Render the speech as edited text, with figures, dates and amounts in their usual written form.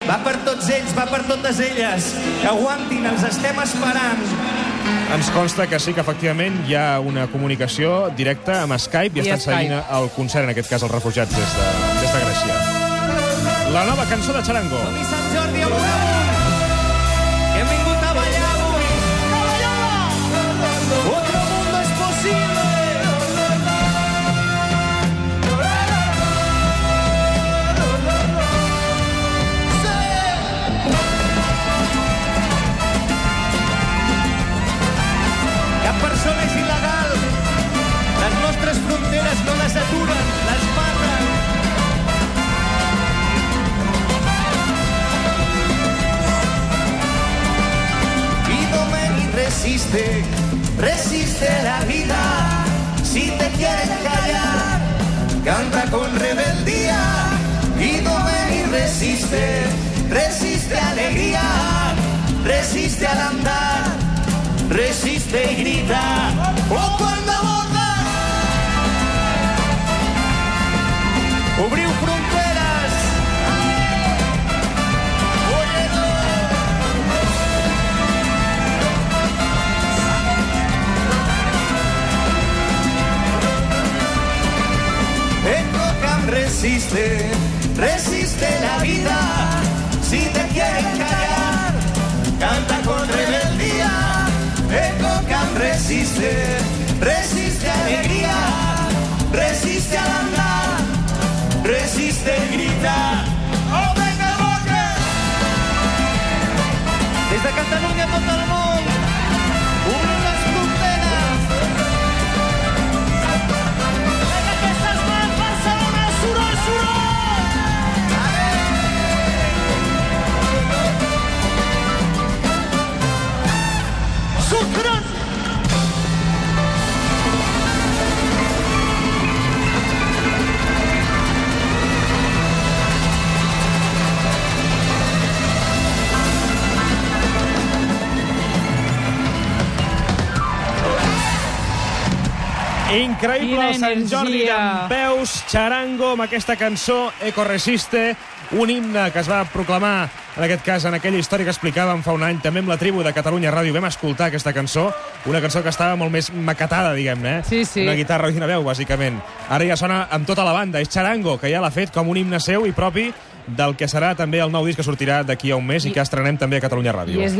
Va per tots ells, va per totes elles. Que aguantin, els estem esperant. Ens consta que sí que efectivament hi ha una comunicació directa amb Skype i estan seguint el concert, en aquest cas els refugiats des de Grècia. La nova cançó de Charango. Som-hi Sant Jordi amunt, que hem vingut a ballar avui. Otro mundo es posible. Cap persona és il·legal. Les nostres fronteres no les aturen, les maten. Resiste, resiste la vida. Si te quieren callar, canta con rebeldía. Pido ven y resiste, resiste alegría. Resiste al andar, resiste y grita. Oh, cuando votas, obriu fronteres. Resiste, resiste la vida. Si te quieren callar, canta con rebeldía. Ecocam resiste, resiste alegría. Resiste al andar, resiste y grita. ¡Oh, venga, boca! Des de Catalunya a tot el món, obrim les fronteres. Vinga, aquestes mans, Barcelona, soroll, soroll! Sufran! Increïble el Sant Jordi d'Peus, Charango, amb aquesta cançó Eco Resiste, un himne que es va proclamar, en aquest cas, en aquella història que explicàvem fa un any, també amb la tribu de Catalunya Ràdio. Vam escoltar aquesta cançó, una cançó que estava molt més maquetada, diguem-ne, Sí, sí. Una guitarra i una veu, bàsicament. Ara ja sona amb tota la banda. És Charango, que ja l'ha fet com un himne seu i propi del que serà també el nou disc que sortirà d'aquí a un mes i que estrenem també a Catalunya Ràdio.